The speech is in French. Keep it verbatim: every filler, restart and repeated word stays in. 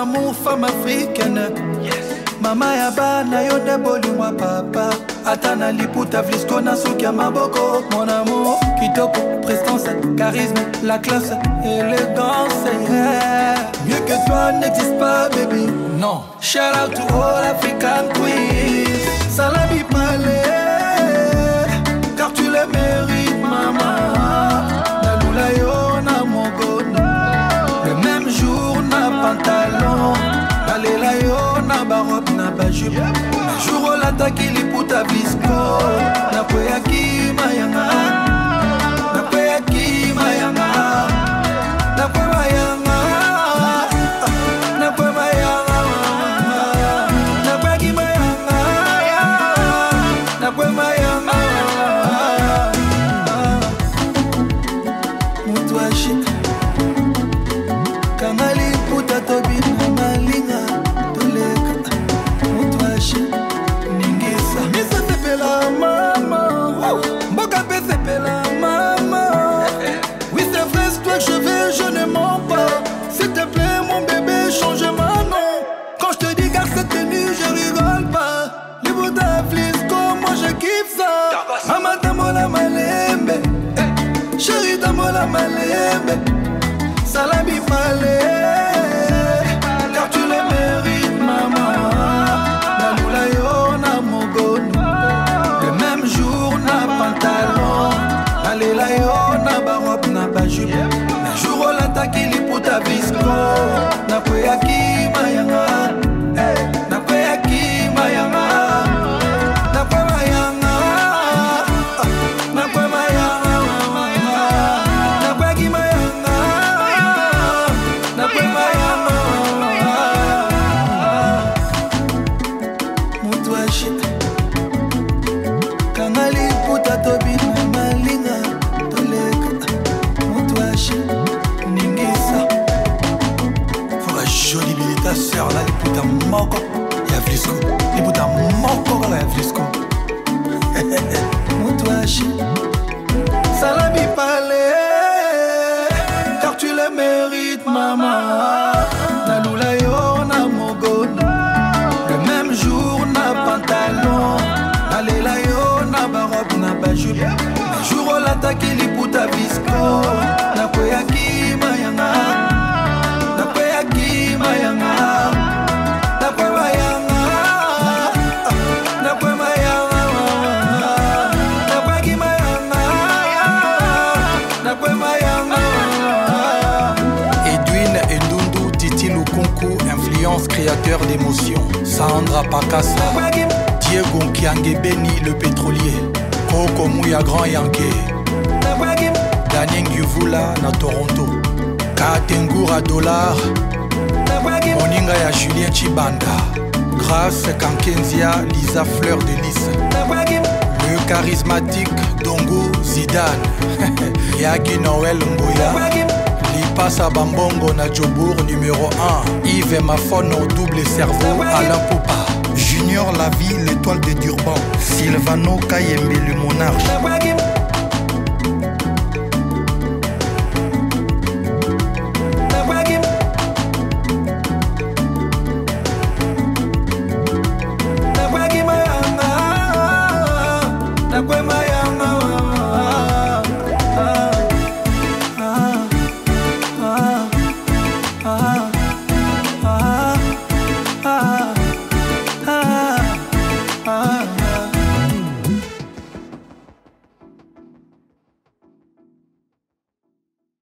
amour, femme africaine. Mama ya bana yo de bolingo papa. Atana liputa vlisco na soki ya maboko. Mon amour, kitoko, prestance, charisme, la classe, élégance. Yeah. Mieux que toi n'existe pas, baby. Non. Shout out to all African queens. Salami palais, car tu le mérites, maman. Nalula yo na mogono. Le même jour na pantalon. Nalela yo na baroque na bajupe. Le jour où l'attaque il pour ta visco. Na kwea ki mayanga. Na kwea ki mayanga. Na kwea mayanga. Na kwea mayanga. Na kwea ki mayanga. Na kwea mayanga. Mutu ashi Kangali puta tobi malinga toleka. Mutu ashi ningisa. Misa sepela mama. Mboka pe sepela mama. Oui c'est vrai c'est toi que je veux, je ne mens pas. S'il te plaît mon bébé change ma nom. Quand je te dis garde cette tenue je rigole pas. Les bouddhas flisco moi je kiffe ça. Mama tamola malembe. Chérie tamola malembe. Salami palais, car tu le mérites, maman. Nalula yo na mogono. Le même jour na pantalon. Nalela yo na baroque na bajupe. Le jour où l'attaque il est pour ta visco. Na kwea ki mayanga. Na kwea ki mayanga. Na kwea mayanga. Na kwea mayanga. Na kwea ki mayanga. Kangali puta tobi na malinga toleka. Mutuashi ningisa. Faut la jolie bille ta sœur là, les puta moko. Ya flisco, les puta moko là ya flisco. Mutuashi salami palais, car tu le mérites maman. Nalula yo na mogono. Le même jour na pantalon. Nalela yo na baroque na bajupe. Le jour où l'attaque il est pour ta visco. Na kwea ki mayanga. Na kwea ki mayanga. Na kwea mayanga. Na kwea mayanga. Na kwea ki mayanga. Na kwea mayanga. Edwin Endundu, Titi Lukunku, influence créateur d'émotions. Sandra Pakassa, Diego Kiangebeni le pétrolier. Koko Mouya Grand Yankee. Daniel Yuvula na Toronto. Katengura Dollar. Moninga ya Julien Chibanda. Grâce Kankenzia Lisa Fleur de Lys. Le charismatique Dongo Zidane. Yagi Noël Mboya. Lipasa Bambongo na Djobour numéro un. Yves Mafono double cerveau Alain Poupa. Junior La Vie, l'étoile de Durban. Sylvano Kayembe le monarque.